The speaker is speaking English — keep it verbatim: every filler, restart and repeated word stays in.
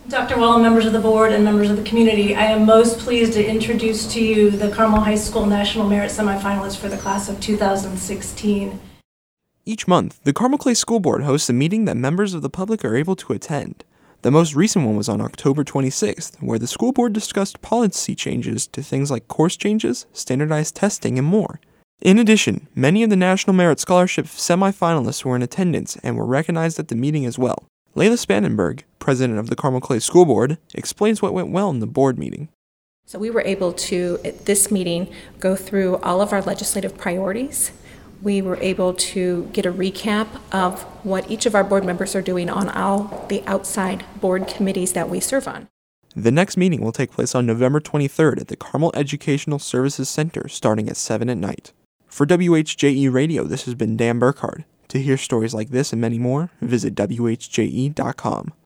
Doctor Well, members of the board, and members of the community, I am most pleased to introduce to you the Carmel High School National Merit Semifinalists for the class of two thousand sixteen. Each month, the Carmel Clay School Board hosts a meeting that members of the public are able to attend. The most recent one was on October twenty-sixth, where the school board discussed policy changes to things like course changes, standardized testing, and more. In addition, many of the National Merit Scholarship semifinalists were in attendance and were recognized at the meeting as well. Layla Spandenberg, president of the Carmel Clay School Board, explains what went well in the board meeting. So we were able to, at this meeting, go through all of our legislative priorities. We were able to get a recap of what each of our board members are doing on all the outside board committees that we serve on. The next meeting will take place on November twenty-third at the Carmel Educational Services Center starting at seven at night. For W H J E Radio, this has been Dan Burkhardt. To hear stories like this and many more, visit W H J E dot com.